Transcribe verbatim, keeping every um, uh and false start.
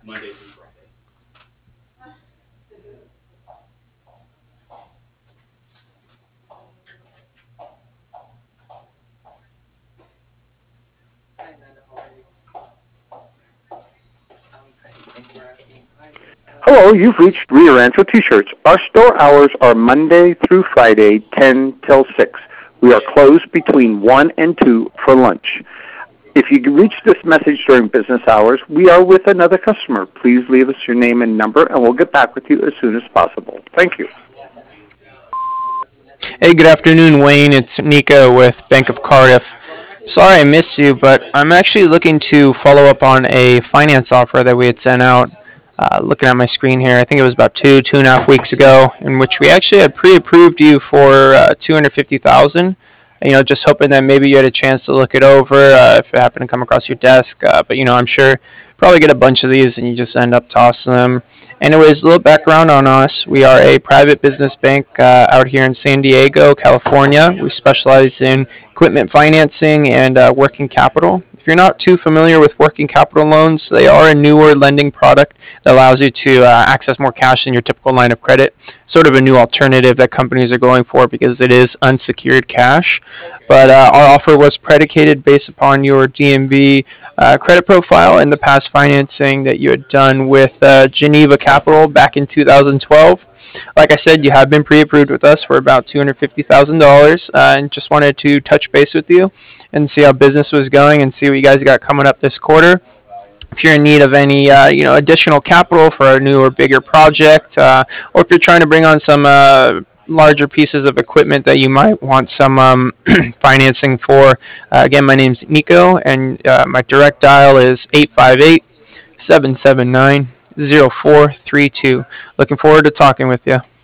Hello, you've reached Rio Rancho T-Shirts. Our store hours are Monday through Friday, ten till six. We are closed between one and two for lunch. If you reach this message during business hours, we are with another customer. Please leave us your name and number, and we'll get back with you as soon as possible. Thank you. Hey, good afternoon, Wayne. It's Nico with Bank of Cardiff. Sorry I missed you, but I'm actually looking to follow up on a finance offer that we had sent out. Uh, looking at my screen here, I think it was about two, two and a half weeks ago, in which we actually had pre-approved you for uh, two hundred fifty thousand dollars. You know, just hoping that maybe you had a chance to look it over uh, if it happened to come across your desk. Uh, but you know, I'm sure you probably get a bunch of these and you just end up tossing them. Anyways, a little background on us. We are a private business bank uh, out here in San Diego, California. We specialize in equipment financing and uh, working capital. If you're not too familiar with working capital loans, they are a newer lending product that allows you to uh, access more cash than your typical line of credit. Sort of a new alternative that companies are going for because it is unsecured cash. But uh, our offer was predicated based upon your D M V uh, credit profile and the past financing that you had done with uh, Geneva Capital back in two thousand twelve. Like I said, you have been pre-approved with us for about two hundred fifty thousand dollars, uh, and just wanted to touch base with you and see how business was going and see what you guys got coming up this quarter. If you're in need of any, uh, you know, additional capital for a new or bigger project, uh, or if you're trying to bring on some uh, larger pieces of equipment that you might want some um, financing for. Uh, again, my name's Nico, and uh, my direct dial is eight five eight, seven seven nine, zero four three two. Looking forward to talking with you.